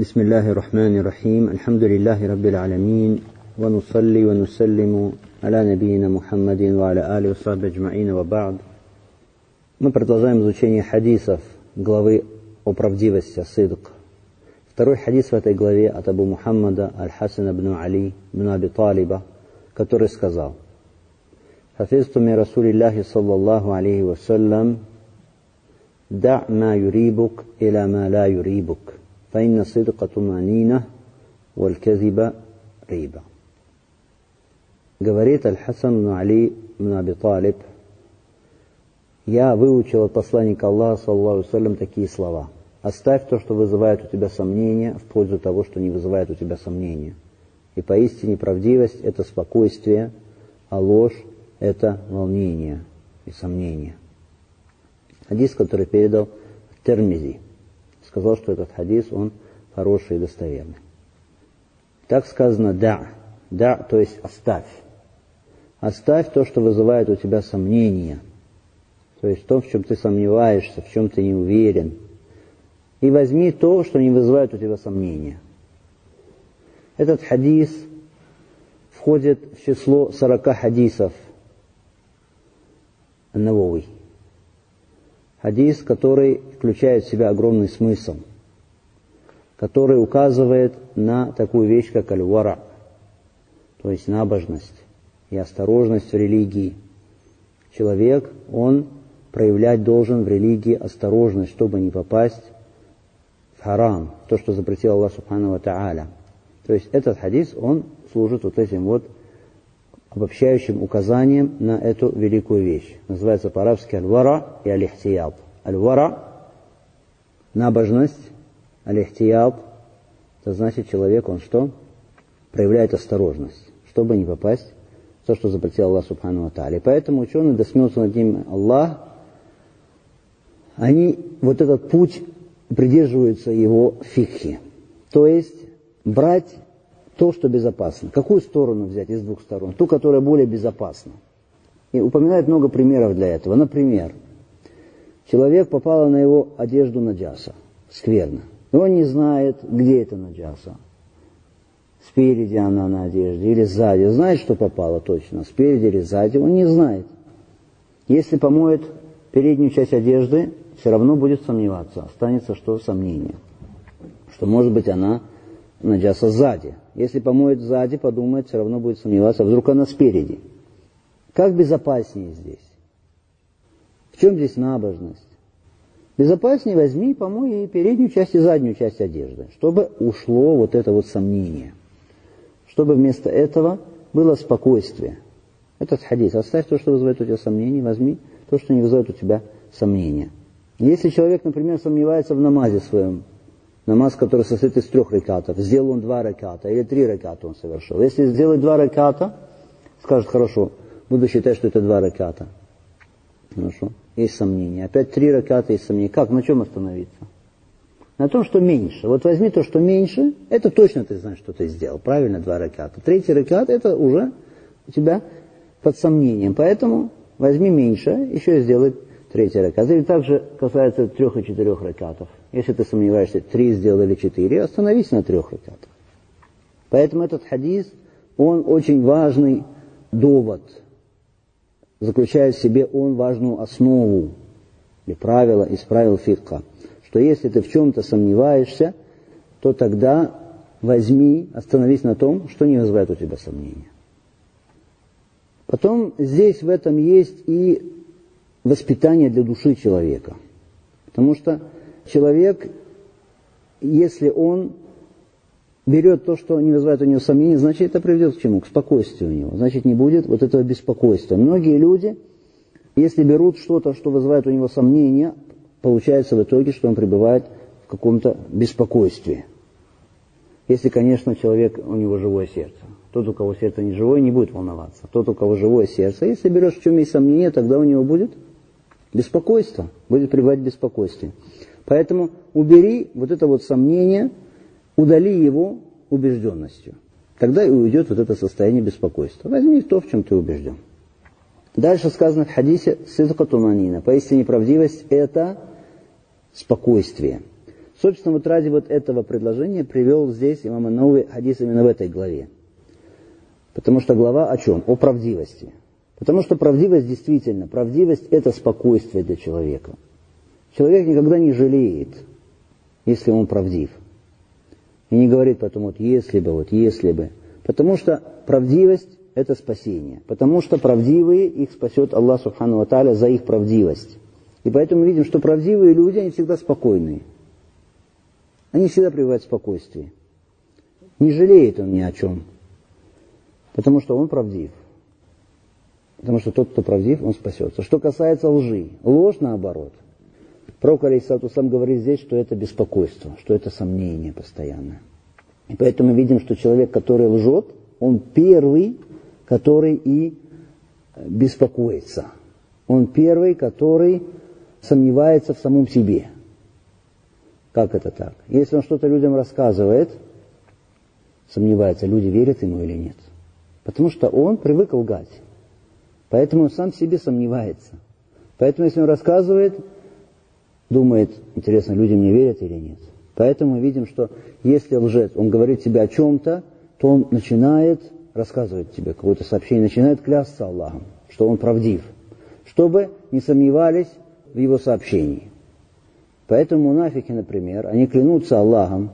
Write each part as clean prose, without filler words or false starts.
بسم الله الرحمن الرحيم الحمد لله رب العالمين ونصلي ونسلم على نبينا محمد وعلى آله وصحبه أجمعين وبعد. Мы продолжаем изучение хадисов главы о правдивости, сидк. Второй хадис в этой главе от Абу Мухаммада Аль-Хасан ибн Али ибн Аби Талиба, который сказал: «Хафизту ми Расулиллахи саллаллаху алейхи вассалям, да' ма юрибук иля ма ла юрибук. فإن الصدق طمأنينة والكذب ريبة». Говорит Аль-Хасан ибн Али ибн Аби Талиб: я выучил от посланника Аллаха, саллаллаху алейхи ва саллям, такие слова: оставь то, что вызывает у тебя сомнения, в пользу того, что не вызывает у тебя сомнения. И поистине правдивость – это спокойствие, а ложь – это волнение и сомнение. Хадис, который передал Тирмизи, сказал, что этот хадис, он хороший и достоверный. Так сказано «да». «Да», то есть «оставь». Оставь то, что вызывает у тебя сомнения. То есть то, в чем ты сомневаешься, в чем ты не уверен. И возьми то, что не вызывает у тебя сомнения. Этот хадис входит в число 40 хадисов Ан-Навави. Хадис, который включает в себя огромный смысл, который указывает на такую вещь, как аль-вара, то есть набожность и осторожность в религии. Человек, он проявлять должен в религии осторожность, чтобы не попасть в харам, то, что запретил Аллах субхану ва тааля. То есть этот хадис, он служит вот этим вот обобщающим указанием на эту великую вещь. Называется по-арабски аль-вара и аль-ихтияб. Аль-вара – набожность, аль-ихтияб – это значит, человек, он что? Проявляет осторожность, чтобы не попасть в то, что запретил Аллах субхану ва тааля. И поэтому ученые, да смеются над ним Аллах, они вот этот путь придерживаются его фикхи. То есть брать то, что безопасно. Какую сторону взять из двух сторон? Ту, которая более безопасна. И упоминает много примеров для этого. Например, человек попала на его одежду наджаса, скверно. И он не знает, где это наджаса. Спереди она на одежде или сзади. Знает, что попало точно, спереди или сзади, он не знает. Если помоет переднюю часть одежды, все равно будет сомневаться. Останется что? Сомнение. Что может быть она наджаса сзади. Если помоет сзади, подумает, все равно будет сомневаться, а вдруг она спереди. Как безопаснее здесь? В чем здесь набожность? Безопаснее возьми, помой и переднюю часть, и заднюю часть одежды, чтобы ушло вот это вот сомнение. Чтобы вместо этого было спокойствие. Этот хадис: оставь то, что вызывает у тебя сомнения, возьми то, что не вызывает у тебя сомнения. Если человек, например, сомневается в намазе своем, намаз, который состоит из 3 ракатов, сделал он 2 раката или 3 раката он совершил. Если сделать 2 раката, скажет: хорошо, буду считать, что это 2 раката. Хорошо, есть сомнения. Опять 3 раката, есть сомнения. Как, на чем остановиться? На том, что меньше. Вот возьми то, что меньше, это точно ты знаешь, что ты сделал. Правильно, 2 раката. 3 ракат, это уже у тебя под сомнением. Поэтому возьми меньше, еще и сделай 3 раката. И также касается 3 и 4 ракатов. Если ты сомневаешься, 3 сделал или 4, остановись на 3 ракатах. Поэтому этот хадис, он очень важный довод, заключает в себе он важную основу или правило из правил фикха, что если ты в чем-то сомневаешься, то тогда возьми, остановись на том, что не вызывает у тебя сомнения. Потом здесь в этом есть и воспитание для души человека. Потому что человек, если он берет то, что не вызывает у него сомнений, значит, это приведет к чему? К спокойствию у него. Значит, не будет вот этого беспокойства. Многие люди, если берут что-то, что вызывает у него сомнения, получается в итоге, что он пребывает в каком-то беспокойстве. Если, конечно, человек, у него живое сердце. Тот, у кого сердце не живое, не будет волноваться. Тот, у кого живое сердце, если берешь в чем есть сомнение, тогда у него будет беспокойство, будет пребывать в беспокойстве. Поэтому убери вот это вот сомнение, удали его убежденностью. Тогда и уйдет вот это состояние беспокойства. Возьми то, в чем ты убежден. Дальше сказано в хадисе: «Сидка туманина». Поистине правдивость – это спокойствие. Собственно, вот ради вот этого предложения привел здесь имам ан-Навави хадис именно в этой главе. Потому что глава о чем? О правдивости. Потому что правдивость действительно, правдивость это спокойствие для человека. Человек никогда не жалеет, если он правдив. И не говорит потом, вот если бы. Потому что правдивость это спасение. Потому что правдивые их спасет Аллах Субхану ва Тааля за их правдивость. И поэтому мы видим, что правдивые люди, они всегда спокойные. Они всегда пребывают в спокойствии. Не жалеет он ни о чем. Потому что он правдив. Потому что тот, кто правдив, он спасется. Что касается лжи, ложь наоборот. Пророк алейхиссалату вассалам говорит здесь, что это беспокойство, что это сомнение постоянное. И поэтому мы видим, что человек, который лжет, он первый, который и беспокоится. Он первый, который сомневается в самом себе. Как это так? Если он что-то людям рассказывает, сомневается, люди верят ему или нет. Потому что он привык лгать. Поэтому он сам в себе сомневается. Поэтому, если он рассказывает, думает, интересно, люди мне верят или нет. Поэтому мы видим, что если лжец, он говорит тебе о чем-то, то он начинает рассказывать тебе какое-то сообщение, начинает клясться Аллахом, что он правдив, чтобы не сомневались в его сообщении. Поэтому мунафики, например, они клянутся Аллахом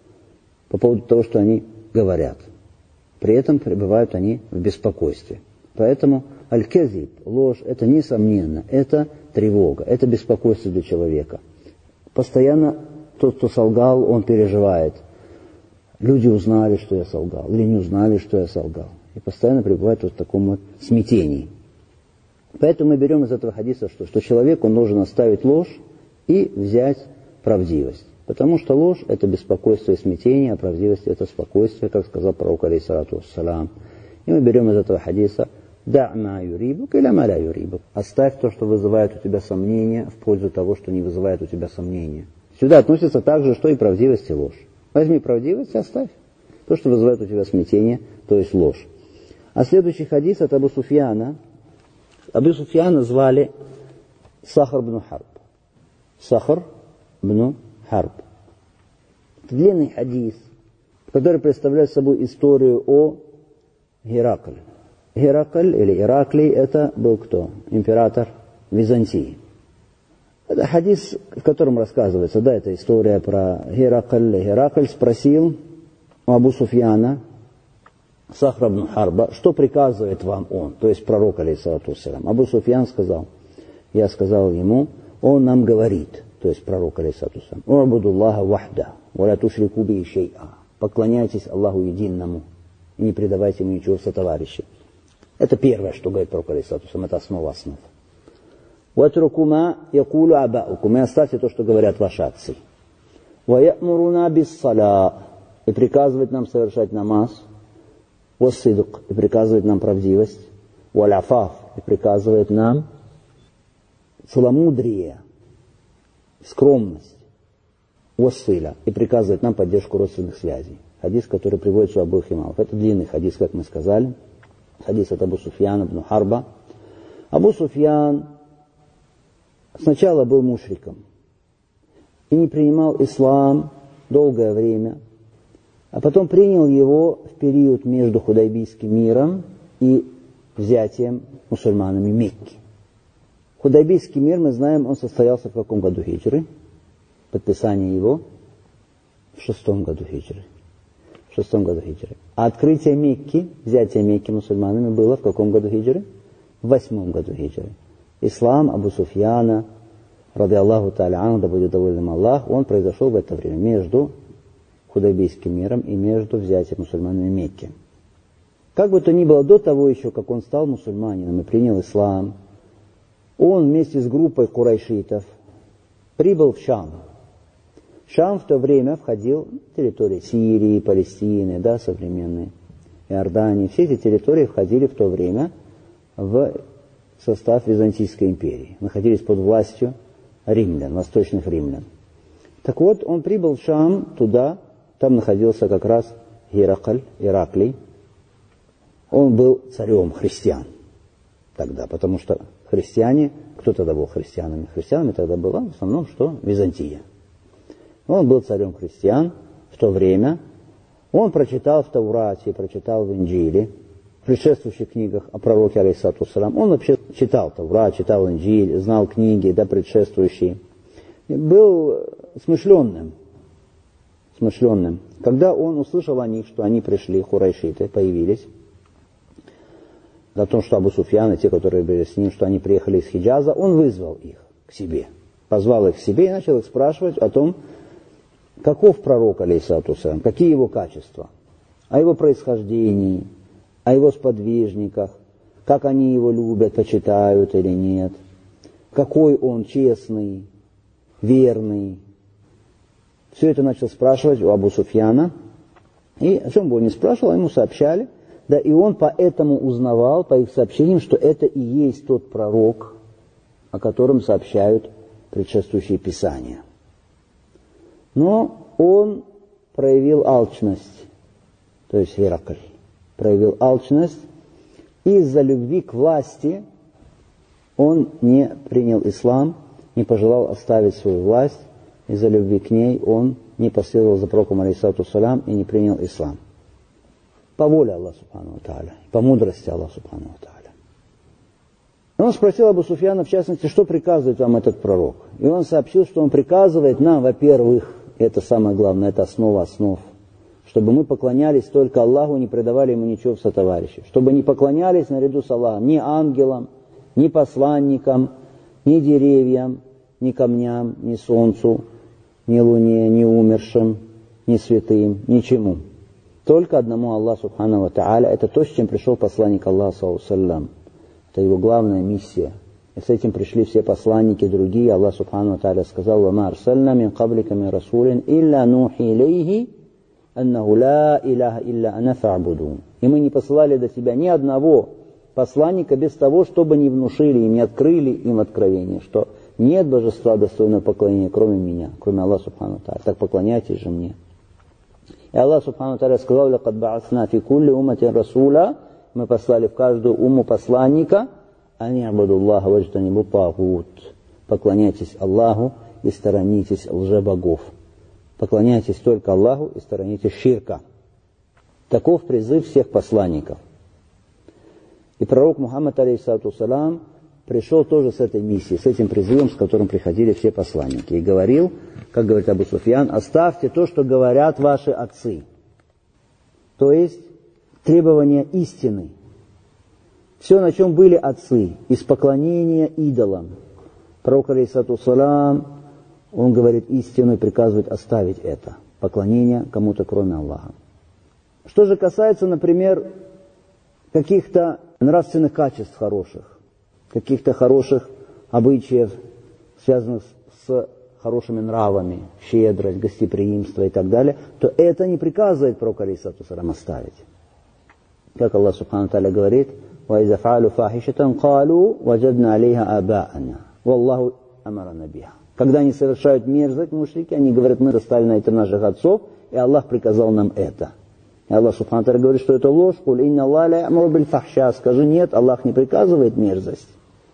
по поводу того, что они говорят. При этом пребывают они в беспокойстве. Поэтому аль-казиб, ложь, это несомненно, это тревога, это беспокойство для человека. Постоянно тот, кто солгал, он переживает. Люди узнали, что я солгал, или не узнали, что я солгал. И постоянно пребывает вот в таком вот смятении. Поэтому мы берем из этого хадиса, что человек, он должен оставить ложь и взять правдивость. Потому что ложь – это беспокойство и смятение, а правдивость – это спокойствие, как сказал пророк, алейхиссалату вассалам. И мы берем из этого хадиса «Да ма юрибук или ма ля юрибук». Оставь то, что вызывает у тебя сомнения, в пользу того, что не вызывает у тебя сомнения. Сюда относится также, что и правдивость, и ложь. Возьми правдивость и оставь то, что вызывает у тебя смятение, то есть ложь. А следующий хадис от Абу Суфьяна. Абу Суфьяна звали Сахр бн Харб. Сахр бн Харб. Длинный хадис, который представляет собой историю о Геракле. Геракль или Ираклий это был кто? Император Византии. Это хадис, в котором рассказывается, да, это история про Геракль. Геракль спросил у Абу Суфьяна, Сахра бн Харба, что приказывает вам он, то есть пророк, алейхиссалату вассалям. Абу Суфьян сказал, я сказал ему, он нам говорит, то есть пророк, алейхиссалату вассалям, «У'будуллаха вахда, ва ла тушрику би шей'a». Поклоняйтесь Аллаху единому и не предавайте ему ничего в сотоварищи. Это первое, что говорит пророк, алейхиссалату вассалям, это основа основ. «Ватруку ма якулу абаукум», и оставьте то, что говорят ваши отцы. «Ва я'муруна бис-сала», и приказывает нам совершать намаз. «Ва-сидк», и приказывает нам правдивость. «Ва-ляфаф», и приказывает нам целомудрие, скромность. «Ва-силя», и приказывает нам поддержку родственных связей. Хадис, который приводится у обоих имамов. Это длинный хадис, как мы сказали. Хадис от Абу Суфьяна бн Харба. Абу Суфьян сначала был мушриком и не принимал ислам долгое время, а потом принял его в период между Худайбийским миром и взятием мусульманами Мекки. Худайбийский мир, мы знаем, он состоялся в каком году хиджры? Подписание его в 6 году хиджры. В 6 году хиджры. А открытие Мекки, взятие Мекки мусульманами было в каком году хиджры? В 8 году хиджры. Ислам Абу Суфьяна, ради Аллаху та'аля анху, да будет доволен Аллах, он произошел в это время между Худайбийским миром и между взятием мусульманами Мекки. Как бы то ни было, до того еще, как он стал мусульманином и принял ислам, он вместе с группой курайшитов прибыл в Шам. Шам в то время входил в территории Сирии, Палестины, да, современной, Иордании. Все эти территории входили в то время в состав Византийской империи. Находились под властью римлян, восточных римлян. Так вот, он прибыл в Шам, туда, там находился как раз Ираклий. Он был царем христиан тогда, потому что христиане, кто тогда был христианами? Христианами тогда была в основном что? Византия. Он был царем христиан в то время. Он прочитал в Таурате, прочитал в Инджиле, в предшествующих книгах о пророке, алейхиссалату вассалам. Он вообще читал Таурат, читал Инджиль, знал книги, да, предшествующие. И был смышленным. Когда он услышал о них, что они пришли, хурайшиты, появились, о том, что Абу Суфьян и те, которые были с ним, что они приехали из Хиджаза, он вызвал их к себе, позвал их к себе и начал их спрашивать о том, каков пророк, алейхиссалату вассалам, какие его качества, о его происхождении, о его сподвижниках, как они его любят, почитают или нет, какой он честный, верный. Все это начал спрашивать у Абу Суфьяна, и о чем бы он ни спрашивал, ему сообщали, да, и он поэтому узнавал по их сообщениям, что это и есть тот пророк, о котором сообщают предшествующие писания. Но он проявил алчность, то есть Геракль проявил алчность, и из-за любви к власти он не принял ислам, не пожелал оставить свою власть, из-за любви к ней он не последовал за пророком, алейхиссалату вассалям, и не принял ислам. По воле Аллаха субхану ва тааля, по мудрости Аллаха субхану ва тааля. Он спросил Абу Суфьяна, в частности, что приказывает вам этот пророк. И он сообщил, что он приказывает нам, во-первых, это самое главное, это основа основ, чтобы мы поклонялись только Аллаху, не предавали ему ничего в сотоварищи, чтобы не поклонялись наряду с Аллахом ни ангелам, ни посланникам, ни деревьям, ни камням, ни солнцу, ни луне, ни умершим, ни святым, ничему. Только одному Аллаху субхану ва тааля. Это то, с чем пришел посланник Аллаха, саллаллаху алейхи ва саллям. Это его главная миссия. И с этим пришли все посланники другие. Аллах субхану ва тааля сказал: «Ва арсальна мин каблика мин расулин илля нухи илейхи аннаху ла илляха илля ана фа'будун». И мы не посылали до тебя ни одного посланника без того, чтобы не внушили им, не открыли им откровение, что нет божества достойного поклонения, кроме меня, кроме Аллаха субхану ва тааля. Так поклоняйтесь же мне. И Аллах субхану ва тааля сказал: «Лакад ба'асна фи кулли умматин расула». Мы послали в каждую умму посланника: «Ани абудуллаха ваджтанибу тагут». Поклоняйтесь Аллаху и сторонитесь лжебогов. Поклоняйтесь только Аллаху и сторонитесь ширка. Таков призыв всех посланников. И пророк Мухаммад, алейхиссалату вассалям, пришел тоже с этой миссией, с этим призывом, с которым приходили все посланники. И говорил, как говорит Абу Суфьян: оставьте то, что говорят ваши отцы. То есть требования истины. Все, на чем были отцы, из поклонения идолам. Пророк, алейхиссалату вассалям, он говорит истину и приказывает оставить это. Поклонение кому-то, кроме Аллаха. Что же касается, например, каких-то нравственных качеств хороших, каких-то хороших обычаев, связанных с хорошими нравами, щедрость, гостеприимство и так далее, то это не приказывает пророк, алейхиссалату вассалям, оставить. Как Аллах субхану ва тааля говорит: وَإِذَا فَعَلُوا فَاحِشَةً قَالُوا وَجَدْنَا عَلَيْهَا آبَاءَنَا وَاللَّهُ أَمَرَنَا بِهَا. Когда они совершают мерзость, мушрики, они говорят: мы доставили на это наших отцов, и Аллах приказал нам это. И Аллах субхану ва тааля говорит, что это ложь. «Куль инна Аллаха ла я'муру биль фахша». Скажи: нет, Аллах не приказывает мерзость.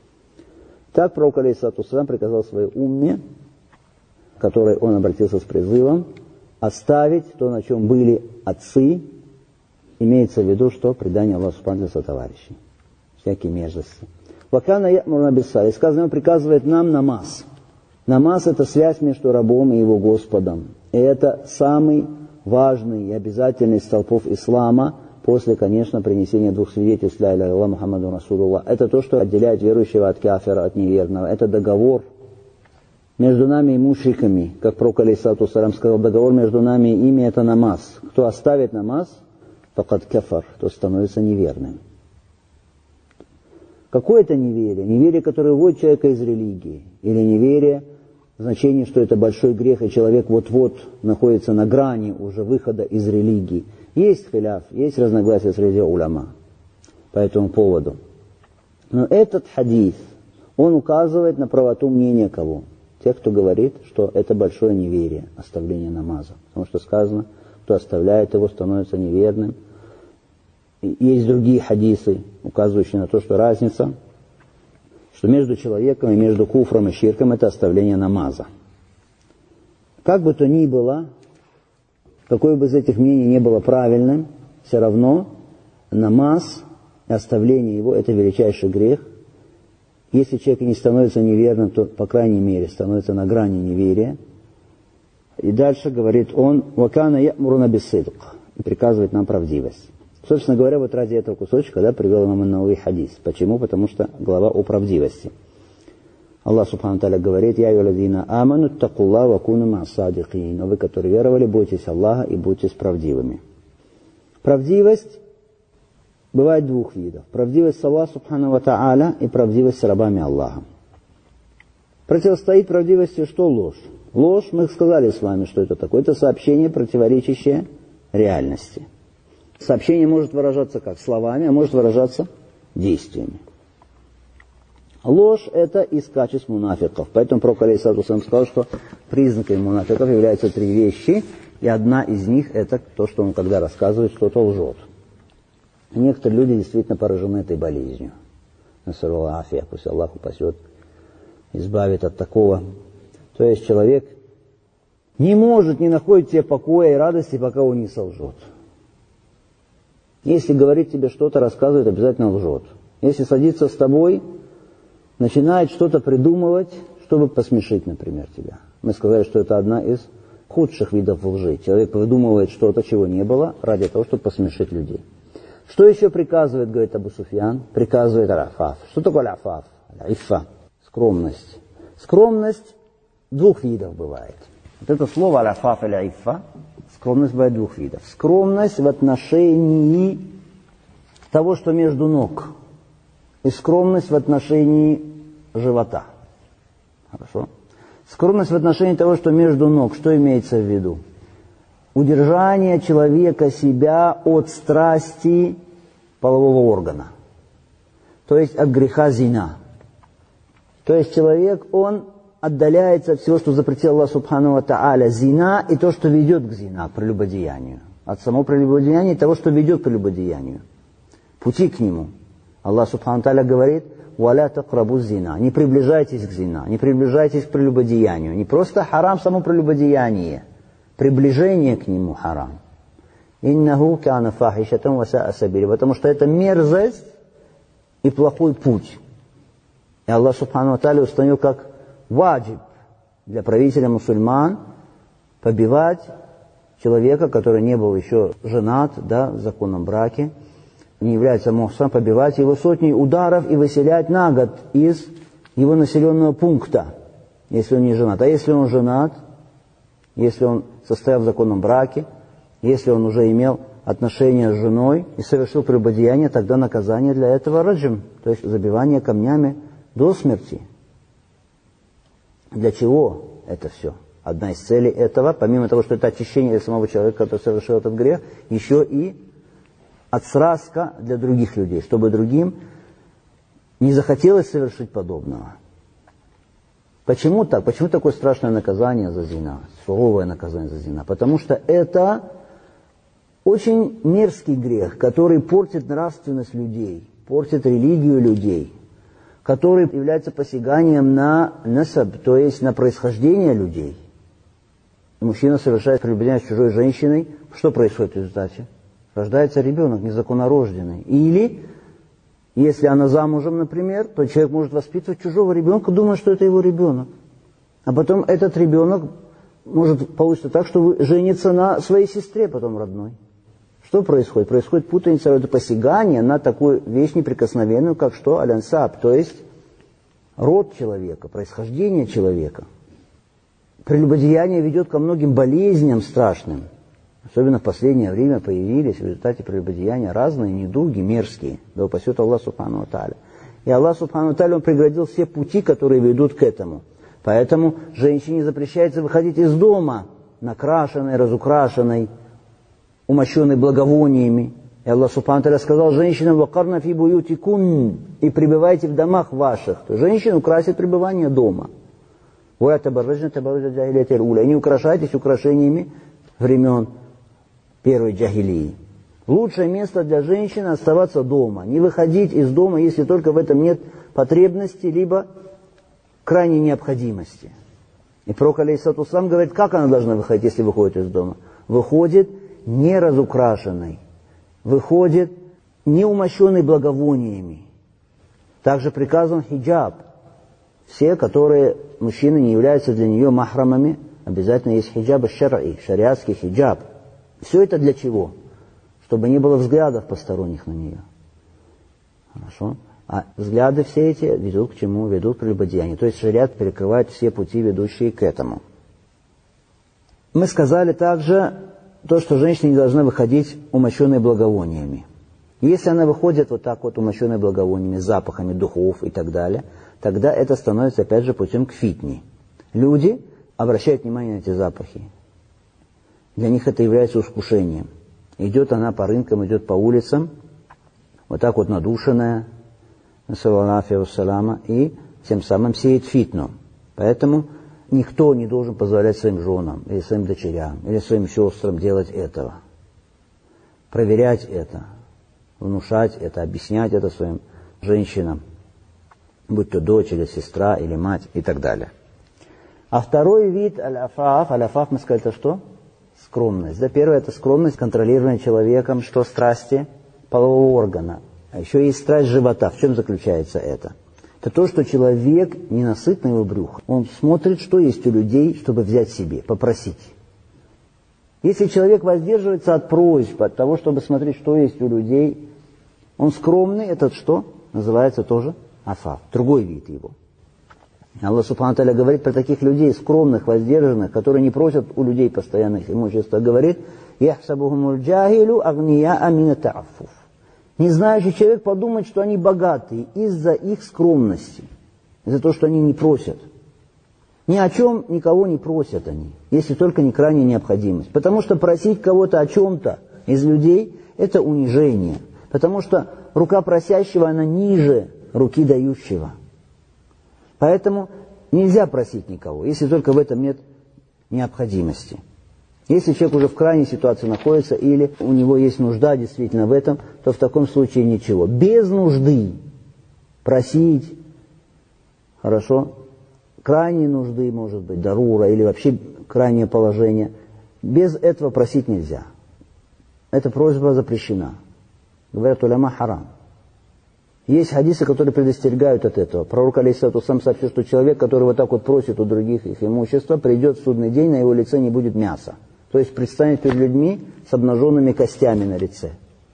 Так пророк, алейхиссалату вассалям, приказал своей умме, к которой он обратился с призывом, оставить то, на чем были отцы. Имеется в виду, что предание Аллаху субхану ва тааля сотоварищей, всякие мерзости. «Вакана я'мурна бис-салати». Сказано, он приказывает нам намаз. Намаз — это связь между рабом и его Господом. И это самый важный и обязательный из столпов ислама, после, конечно, принесения двух свидетельств ля иляха илlalлах Мухаммаду Расулуллах. Это то, что отделяет верующего от кафира, от неверного. Это договор между нами и мушриками. Как пророк, алейхиссалату вассалям, сказал: договор между нами и ими — это намаз. Кто оставит намаз, факад кафар, то становится неверным. Какое это неверие? Неверие, которое выводит человека из религии. Или неверие в значении, что это большой грех, и человек вот-вот находится на грани уже выхода из религии. Есть хиляф, есть разногласия среди уляма по этому поводу. Но этот хадис, он указывает на правоту мнения кого? Тех, кто говорит, что это большое неверие, оставление намаза. Потому что сказано, кто оставляет его, становится неверным. Есть другие хадисы, указывающие на то, что разница, что между человеком и между куфром и ширком — это оставление намаза. Как бы то ни было, какое бы из этих мнений не было правильным, все равно намаз и оставление его – это величайший грех. Если человек не становится неверным, то, по крайней мере, становится на грани неверия. И дальше говорит он: «Вакана я'муруна бис-сидқ», и приказывает нам правдивость. Собственно говоря, вот ради этого кусочка, привел имам ан-Навави хадис. Почему? Потому что глава о правдивости. Аллах Субхану Тааля говорит: «Я юладина аману ттакулла ва куну ма'ас-садикин». Но вы, которые веровали, бойтесь Аллаха и будьте справедливыми. Правдивость бывает двух видов. Правдивость с Аллахом Субхану ва Тааля и правдивость с рабами Аллаха. Противостоит правдивости что? Ложь. Ложь, мы сказали с вами, что это такое. Это сообщение, противоречащее реальности. Сообщение может выражаться как словами, а может выражаться действиями. Ложь – это из качеств мунафиков. Поэтому пророк алейхиссалату вассалам сказал, что признаками мунафиков являются три вещи, и одна из них – это то, что он, когда рассказывает, что-то лжет. И некоторые люди действительно поражены этой болезнью. Насаллаху афия, пусть Аллах упасет, избавит от такого. То есть человек не может, не находит себе покоя и радости, пока он не солжет. Если говорит тебе что-то, рассказывает, обязательно лжет. Если садится с тобой, начинает что-то придумывать, чтобы посмешить, например, тебя. Мы сказали, что это одна из худших видов лжи. Человек придумывает что-то, чего не было, ради того, чтобы посмешить людей. Что еще приказывает, говорит Абу Суфьян? Приказывает аль-афаф. Что такое аль-афаф? Аль-иффа. Скромность. Скромность двух видов бывает. Вот это слово аль-афаф или аль-иффа, скромность бывает двух видов. Скромность в отношении того, что между ног, и скромность в отношении живота. Хорошо? Скромность в отношении того, что между ног. Что имеется в виду? Удержание человека себя от страсти полового органа. То есть от греха зина. То есть человек, он отдаляется от всего, что запретил Аллах Субхану ва Тааля, зина и то, что ведет к зина, к прелюбодеянию. От самого прелюбодеяния и того, что ведет к прелюбодеянию. Пути к нему. Аллах Субхану ва Тааля говорит: «Валя тaqрабу зина». Не приближайтесь к зина, не приближайтесь к прелюбодеянию. Не просто харам само прелюбодеяние, приближение к нему харам. «Иннаху кана фахишатан ва саа сабиля», потому что это мерзость и плохой путь. И Аллах Субхану ва Тааля установил как ваджиб для правителя мусульман побивать человека, который не был еще женат, в законном браке, не является мухсан, побивать его сотней ударов и выселять на год из его населенного пункта, если он не женат. А если он женат, если он состоял в законном браке, если он уже имел отношения с женой и совершил прелюбодеяние, тогда наказание для этого раджм, то есть забивание камнями до смерти. Для чего это все? Одна из целей этого, помимо того, что это очищение для самого человека, который совершил этот грех, еще и отсраска для других людей, чтобы другим не захотелось совершить подобного. Почему так? Почему такое страшное наказание за зина? Суровое наказание за зина? Потому что это очень мерзкий грех, который портит нравственность людей, портит религию людей, который является посяганием на насаб, то есть на происхождение людей. Мужчина совершает прелюбодеяние с чужой женщиной. Что происходит в результате? Рождается ребенок незаконнорожденный. Или, если она замужем, например, то человек может воспитывать чужого ребенка, думая, что это его ребенок. А потом этот ребенок может получиться так, что женится на своей сестре, потом родной. Что происходит? Происходит путаница, это посягание на такую вещь неприкосновенную, как что? Аль-ансаб, то есть род человека, происхождение человека. Прелюбодеяние ведет ко многим болезням страшным. Особенно в последнее время появились в результате прелюбодеяния разные недуги мерзкие. Да упасет Аллах Субхану ва Тааля. И Аллах Субхану ва Тааля, Он преградил все пути, которые ведут к этому. Поэтому женщине запрещается выходить из дома накрашенной, разукрашенной, умощенной благовониями. И Аллах Субхану ва Тааля сказал женщинам: «Вакарна фи буютикун», и пребывайте в домах ваших. То женщин украсит пребывание дома. И не украшайтесь украшениями времен первой джахилии. Лучшее место для женщины оставаться дома, не выходить из дома, если только в этом нет потребности, либо крайней необходимости. И пророк алейхиссалату вассалам говорит, как она должна выходить, если выходит из дома? Выходит не разукрашенной, выходит не умощенной благовониями. Также приказан хиджаб. Все, которые мужчины не являются для нее махрамами, обязательно есть хиджаб аш-шар'и, шариатский хиджаб. Все это для чего? Чтобы не было взглядов посторонних на нее. Хорошо? А взгляды все эти ведут к чему? Ведут к прелюбодеянию. То есть шариат перекрывает все пути, ведущие к этому. Мы сказали также то, что женщина не должна выходить умощенной благовониями. Если она выходит вот так вот умощенной благовониями, запахами духов и так далее, тогда это становится опять же путем к фитне. Люди обращают внимание на эти запахи. Для них это является искушением. Идет она по рынкам, идет по улицам, вот так вот надушенная, и тем самым сеет фитну. Поэтому никто не должен позволять своим женам, или своим дочерям, или своим сестрам делать этого. Проверять это, внушать это, объяснять это своим женщинам, будь то дочь, или сестра, или мать, и так далее. А второй вид аль-афаф мы сказали, это что? Скромность. Да, первое это скромность, контролированная человеком, что страсти полового органа. А еще есть страсть живота. В чем заключается это? Это то, что человек ненасытный его брюхо. Он смотрит, что есть у людей, чтобы взять себе, попросить. Если человек воздерживается от просьб, от того, чтобы смотреть, что есть у людей, он скромный, этот что? Называется тоже афаф. Другой вид его. Аллах Субхану Тааля говорит про таких людей, скромных, воздержанных, которые не просят у людей постоянно их имущества. Говорит, «Яхсабухумуль джахилю агнияа мина та'аффуф». Не знающий человек подумает, что они богатые из-за их скромности, из-за того, что они не просят. Ни о чем никого не просят они, если только не крайняя необходимость. Потому что просить кого-то о чем-то из людей – это унижение. Потому что рука просящего, она ниже руки дающего. Поэтому нельзя просить никого, если только в этом нет необходимости. Если человек уже в крайней ситуации находится, или у него есть нужда действительно в этом, то в таком случае ничего. Без нужды просить, хорошо, крайней нужды, может быть, дарура, или вообще крайнее положение, без этого просить нельзя. Эта просьба запрещена. Говорят, уляма харам. Есть хадисы, которые предостерегают от этого. Пророк алейхиссалату вассалам сообщил, что человек, который вот так вот просит у других их имущества, придет в судный день, на его лице не будет мяса. То есть предстанет перед людьми с обнаженными костями на лице.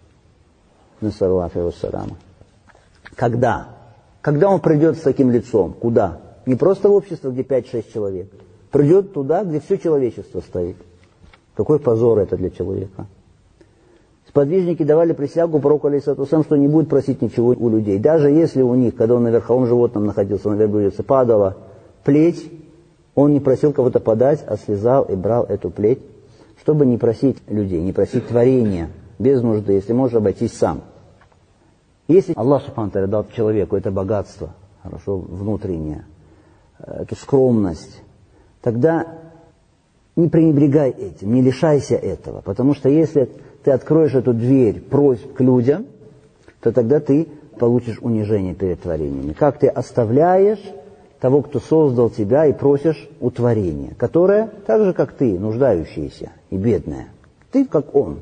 Когда? Когда он придет с таким лицом? Куда? Не просто в общество, где 5-6 человек. Придет туда, где все человечество стоит. Какой позор это для человека. Сподвижники давали присягу пророку алейхиссалату вассалам, что не будет просить ничего у людей. Даже если у них, когда он на верховом животном находился, на верблюдице, падала плеть, он не просил кого-то подать, а слезал и брал эту плеть, чтобы не просить людей, не просить творения, без нужды, если можешь обойтись сам. Если Аллах Субхану Тааля дал человеку это богатство, хорошо, внутреннее, эту скромность, тогда не пренебрегай этим, не лишайся этого, потому что если ты откроешь эту дверь просьб к людям, то тогда ты получишь унижение перед творениями. Как ты оставляешь того, кто создал тебя, и просишь у творения, которое так же, как ты, нуждающееся и бедное. Ты как он.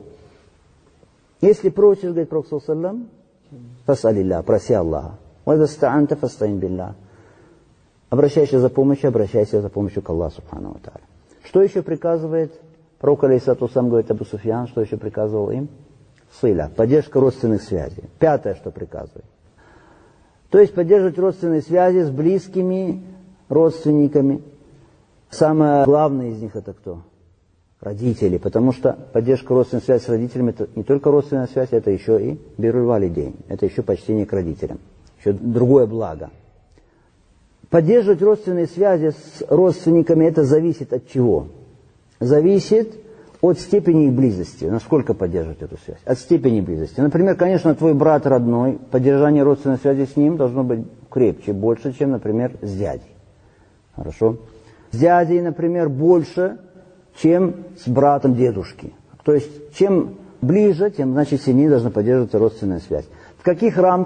Если просишь, говорит Пророк саллаллаху алейхи ва саллям, фас'алилля, проси Аллаха. Вадаста'анта фаста'ин билля. Обращайся за помощью к Аллаху Субхану ва Тааля. Что еще приказывает Пророк алейхиссалату вассалам, говорит Абу Суфьян, что еще приказывал им? Сыля, поддержка родственных связей. Пятое, что приказывает. То есть поддерживать родственные связи с близкими родственниками. Самое главное из них это кто? Родители. Потому что поддержка родственной связи с родителями это не только родственная связь, это еще и бирруль валидейн. Это еще почтение к родителям. Еще другое благо. Поддерживать родственные связи с родственниками это зависит от чего? Зависит от степени их близости. Насколько поддерживать эту связь? От степени близости. Например, конечно, твой брат родной, поддержание родственной связи с ним должно быть крепче, больше, чем, например, с дядей. Хорошо? С дядей, например, больше, чем с братом дедушки. То есть, чем ближе, тем, значит, сильнее должна поддерживаться родственная связь. В каких рамках?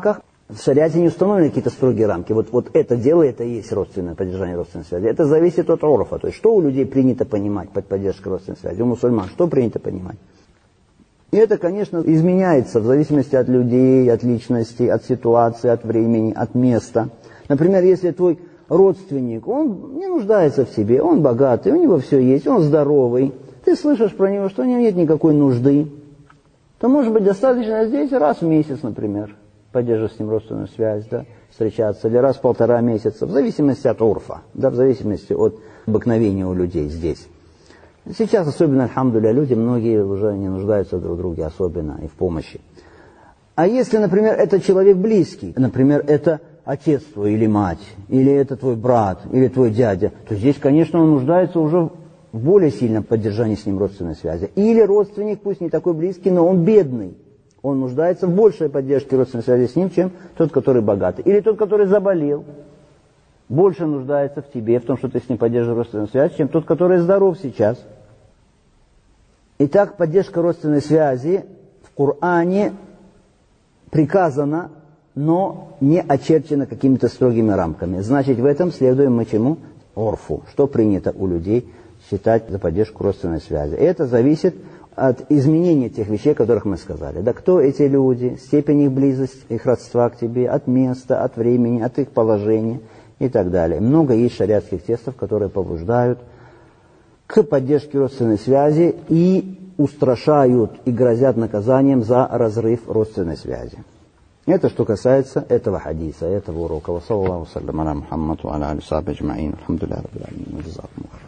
В шариате не установлены какие-то строгие рамки. Вот это дело, это и есть родственное поддержание родственной связи. Это зависит от урфа. То есть, что у людей принято понимать под поддержкой родственной связи? У мусульман что принято понимать? И это, конечно, изменяется в зависимости от людей, от личности, от ситуации, от времени, от места. Например, если твой родственник, он не нуждается в себе, он богатый, у него все есть, он здоровый, ты слышишь про него, что у него нет никакой нужды, то, может быть, достаточно здесь раз в месяц, например, поддерживать с ним родственную связь, да, встречаться, или раз в 1,5 месяца, в зависимости от урфа, да, в зависимости от обыкновения у людей здесь. Сейчас, особенно, альхамдулилля, люди, многие уже не нуждаются друг в друге, особенно и в помощи. А если, например, это человек близкий, например, это отец твой или мать, или это твой брат, или твой дядя, то здесь, конечно, он нуждается уже в более сильном поддержании с ним родственной связи. Или родственник, пусть не такой близкий, но он бедный. Он нуждается в большей поддержке родственной связи с ним, чем тот, который богатый. Или тот, который заболел, больше нуждается в тебе, в том, что ты с ним поддерживаешь родственную связь, чем тот, который здоров сейчас. Итак, поддержка родственной связи в Коране приказана, но не очерчена какими-то строгими рамками. Значит, в этом следуем мы чему? Орфу, что принято у людей считать за поддержку родственной связи. Это зависит от изменения тех вещей, о которых мы сказали. Да, кто эти люди, степень их близости, их родства к тебе, от места, от времени, от их положения и так далее. Много есть шариатских текстов, которые побуждают к поддержке родственной связи и устрашают и грозят наказанием за разрыв родственной связи. Это что касается этого хадиса, этого урока. Ва саллаллаху саллям аля Мухаммад ва аля алихи ва сахбихи аджмаин. Алхамдулиллахи раббил аламин.